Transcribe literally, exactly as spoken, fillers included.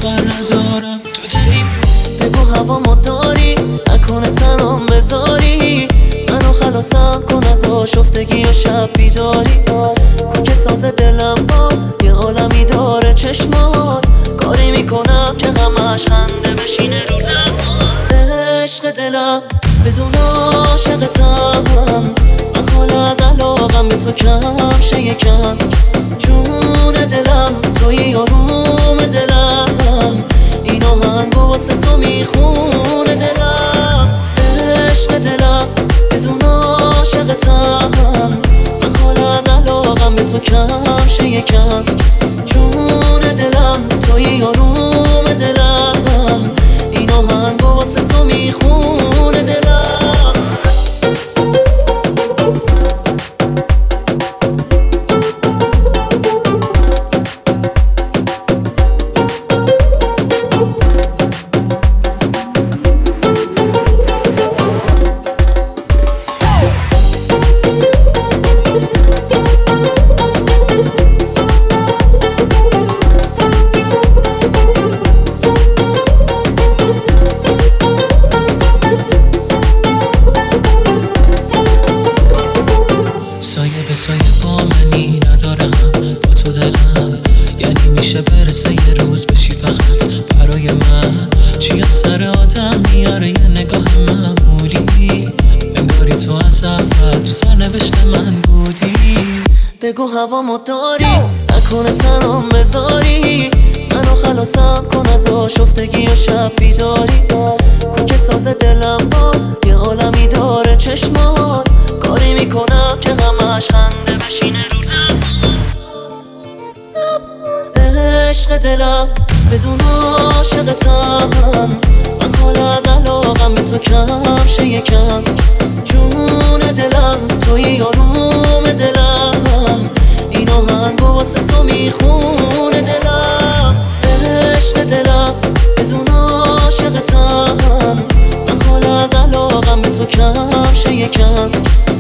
بر ندارم تو دلیم. بگو هوامو داری نکنه تنام بذاری منو خلاصم کن از آشفتگی و شب بیداری. کوک ساز دلم باد یه عالمی داره چشمات کاری میکنم که غمش خنده بشینه رو لبات. عشق دلم بدون عاشقتم من حالا از علاقم به تو کم شه یکم. جون دلم توی آروم دلم این آهنگو واسه تو میخونه دلم. عشق دلم بدون عاشقتم من حالا از علاقم به تو کم شه یکم. جون دلم توی آروم دلم این آهنگو واسه تو میخونه دلم. سایه به سایه با منی نداره غم با تو دلم. یعنی میشه برسه یه روز بشی فقط برای من. چی از سر آدم میاره یه نگاه معمولی انگاری تو از اول تو سرنوشت من بودی. بگو هوامو داری نکنه تنام بذاری منو خلاصم کن از آشفتگی و شب بیداری. کوک ساز دلم باد یه عالمی داره چشمات کاری میکنم که غمش خنده بشینه رو لبات. عشق دلم بدون عاشقتم من حالا از علاقم به تو کم شه یکم. جون دلم توی آروم دلم این آهنگو واسه تو میخونه دلم. عشق دلم بدون عاشقتم من حالا از علاقم به تو کم شه یکم.